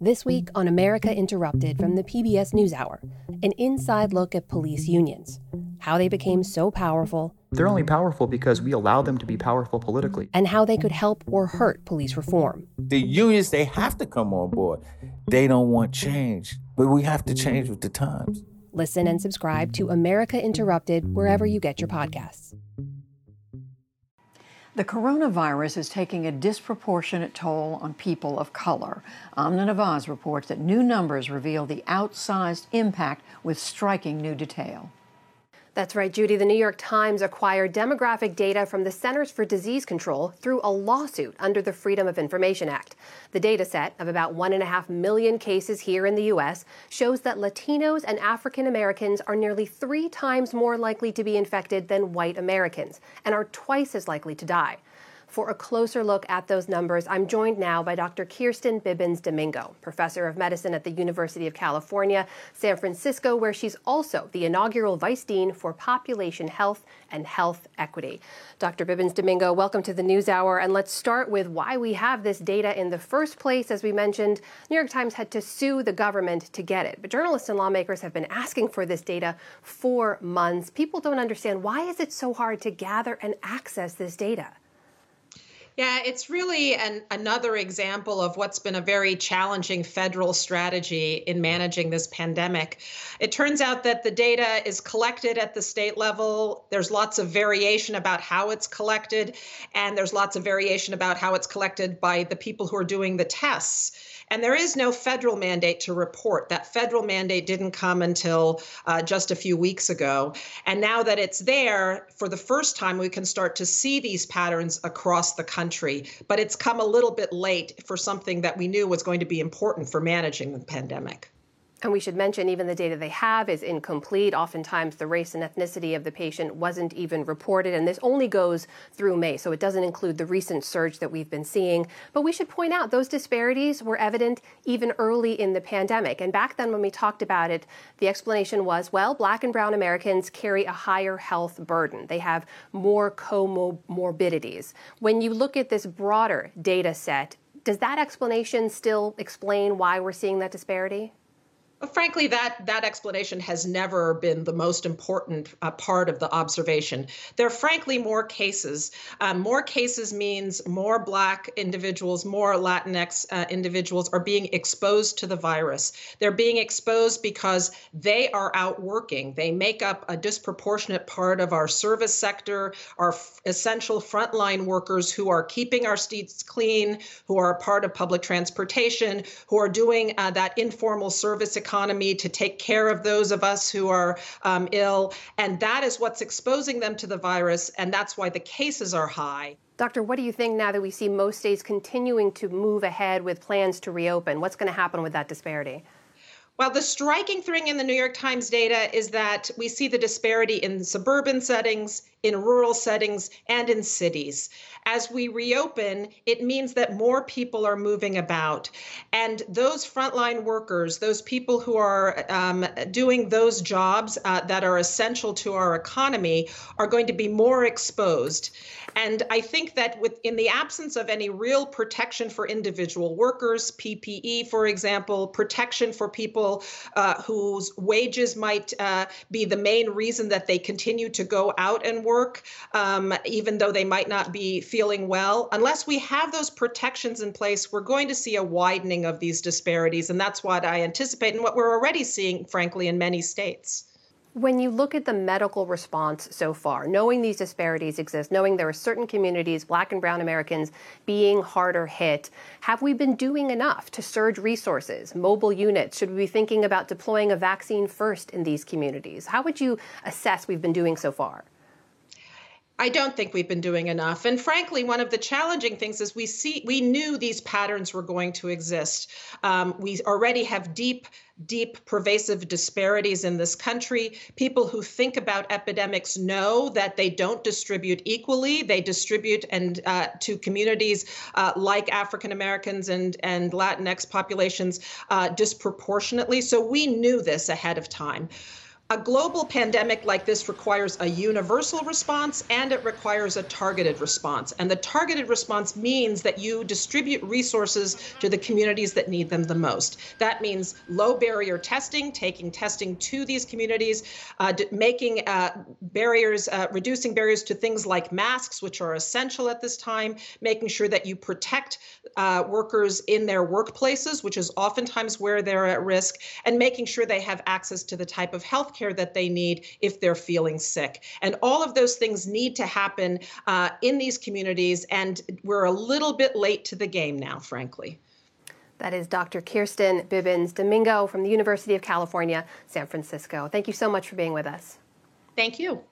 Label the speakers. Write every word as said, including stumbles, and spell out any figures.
Speaker 1: This week on America Interrupted from the P B S NewsHour, an inside look at police unions, how they became so powerful.
Speaker 2: They're only powerful because we allow them to be powerful politically.
Speaker 1: And how they could help or hurt police reform.
Speaker 3: The unions, they have to come on board. They don't want change, but we have to change with the times.
Speaker 1: Listen and subscribe to America Interrupted wherever you get your podcasts.
Speaker 4: The coronavirus is taking a disproportionate toll on people of color. Amna Nawaz reports that new numbers reveal the outsized impact with striking new detail.
Speaker 1: That's right, Judy. The New York Times acquired demographic data from the Centers for Disease Control through a lawsuit under the Freedom of Information Act. The data set of about one and a half million cases here in the U S shows that Latinos and African Americans are nearly three times more likely to be infected than white Americans and are twice as likely to die. For a closer look at those numbers, I'm joined now by Doctor Kirsten Bibbins Domingo, professor of medicine at the University of California, San Francisco, where she's also the inaugural vice dean for population health and health equity. Doctor Bibbins Domingo, welcome to the NewsHour, and let's start with why we have this data in the first place. As we mentioned, New York Times had to sue the government to get it, but journalists and lawmakers have been asking for this data for months. People don't understand, why is it so hard to gather and access this data?
Speaker 5: Yeah, it's really an, another example of what's been a very challenging federal strategy in managing this pandemic. It turns out that the data is collected at the state level. There's lots of variation about how it's collected, and there's lots of variation about how it's collected by the people who are doing the tests. And there is no federal mandate to report. That federal mandate didn't come until uh, just a few weeks ago. And now that it's there, for the first time, we can start to see these patterns across the country. But it's come a little bit late for something that we knew was going to be important for managing the pandemic.
Speaker 1: And we should mention even the data they have is incomplete. Oftentimes the race and ethnicity of the patient wasn't even reported, and this only goes through May, so it doesn't include the recent surge that we've been seeing. But we should point out those disparities were evident even early in the pandemic. And back then when we talked about it, the explanation was, well, Black and brown Americans carry a higher health burden. They have more comorbidities. When you look at this broader data set, does that explanation still explain why we're seeing that disparity?
Speaker 5: Well, frankly, that, that explanation has never been the most important uh, part of the observation. There are frankly more cases. Um, more cases means more Black individuals, more Latinx uh, individuals are being exposed to the virus. They're being exposed because they are out working. They make up a disproportionate part of our service sector, our f- essential frontline workers who are keeping our streets clean, who are a part of public transportation, who are doing uh, that informal service economy. economy to take care of those of us who are um, ill. And that is what's exposing them to the virus. And that's why the cases are high.
Speaker 1: Doctor, what do you think now that we see most states continuing to move ahead with plans to reopen? What's going to happen with that disparity?
Speaker 5: Well, the striking thing in the New York Times data is that we see the disparity in suburban settings, in rural settings, and in cities. As we reopen, it means that more people are moving about. And those frontline workers, those people who are um, doing those jobs uh, that are essential to our economy, are going to be more exposed. And I think that with, in the absence of any real protection for individual workers, P P E, for example, protection for people uh, whose wages might uh, be the main reason that they continue to go out and work, um, even though they might not be feeling well, unless we have those protections in place, we're going to see a widening of these disparities. And that's what I anticipate and what we're already seeing, frankly, in many states.
Speaker 1: When you look at the medical response so far, knowing these disparities exist, knowing there are certain communities, Black and brown Americans, being harder hit, have we been doing enough to surge resources, mobile units? Should we be thinking about deploying a vaccine first in these communities? How would you assess we've been doing so far?
Speaker 5: I don't think we've been doing enough. And frankly, one of the challenging things is we see we knew these patterns were going to exist. Um, we already have deep, deep, pervasive disparities in this country. People who think about epidemics know that they don't distribute equally. They distribute and uh, to communities uh, like African Americans and, and Latinx populations uh, disproportionately. So we knew this ahead of time. A global pandemic like this requires a universal response and it requires a targeted response. And the targeted response means that you distribute resources to the communities that need them the most. That means low barrier testing, taking testing to these communities, uh, making uh, barriers, uh, reducing barriers to things like masks, which are essential at this time, making sure that you protect uh, workers in their workplaces, which is oftentimes where they're at risk, and making sure they have access to the type of health care that they need if they're feeling sick. And all of those things need to happen uh, in these communities, and we're a little bit late to the game now, frankly.
Speaker 1: That is Doctor Kirsten Bibbins Domingo from the University of California, San Francisco. Thank you so much for being with us.
Speaker 5: Thank you.